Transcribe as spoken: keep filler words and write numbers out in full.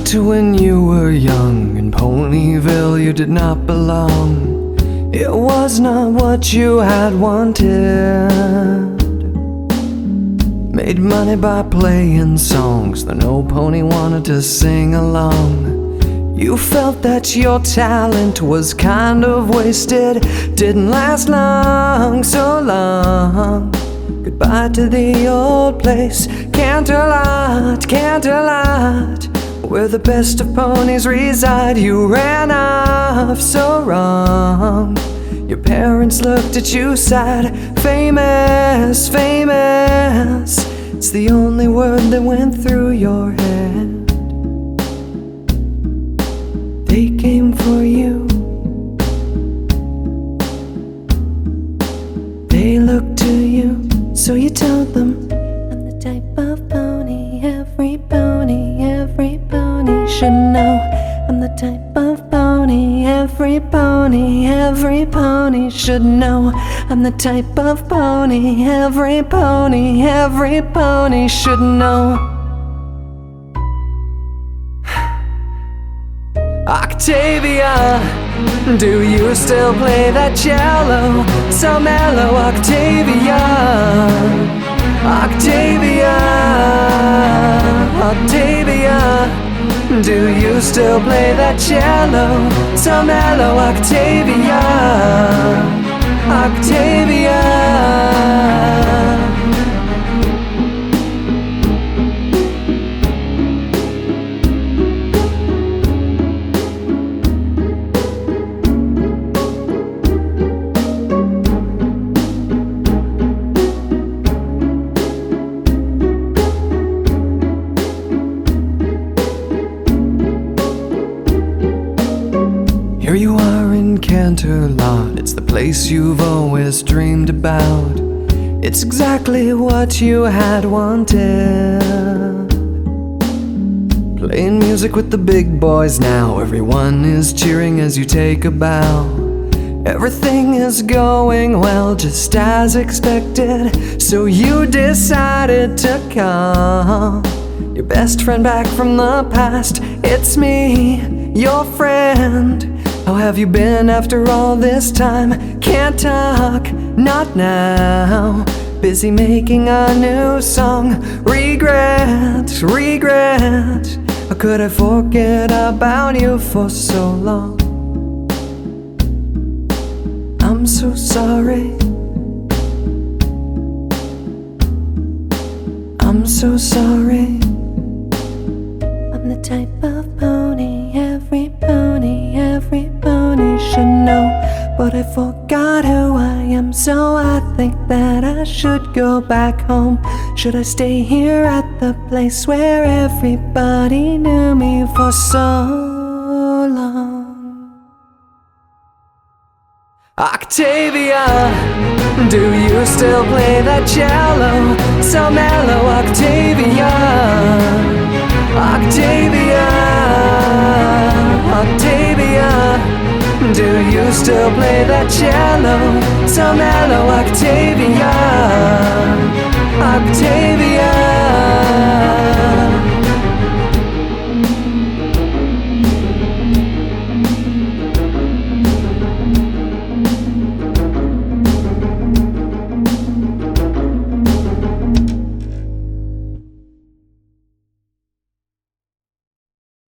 But when you were young in Ponyville you did not belong. It was not what you had wanted. Made money by playing songs that no pony wanted to sing along. You felt that your talent was kind of wasted, didn't last long, so long. Goodbye to the old place, Canterlot, Canterlot, where the best of ponies reside. You ran off so wrong. Your parents looked at you sad. Famous, famous, it's the only word that went through your head. They came for you. They looked to you, so you told them, I'm the type of pony every pony, every pony should know. I'm the type of pony every pony, every pony should know. I'm the type of pony every pony, every pony should know. Octavia, do you still play that cello? So mellow, Octavia. Octavia, Octavia, do you still play that cello? So mellow, Octavia. Octavia. Here you are in Canterlot, it's the place you've always dreamed about. It's exactly what you had wanted. Playing music with the big boys now, everyone is cheering as you take a bow. Everything is going well, just as expected, so you decided to call your best friend back from the past. It's me, your friend. How have you been after all this time? Can't talk, not now. Busy making a new song. Regret, regret. How could I forget about you for so long? I'm so sorry. I'm so sorry. I'm the type of pony every pony, every pony should know. But I forgot who I am, so I think that I should go back home. Should I stay here at the place where everybody knew me for so long? Octavia, do you still play that cello? So mellow, Octavia. Octavia, Octavia, do you still play that cello? So mellow, Octavia. Octavia.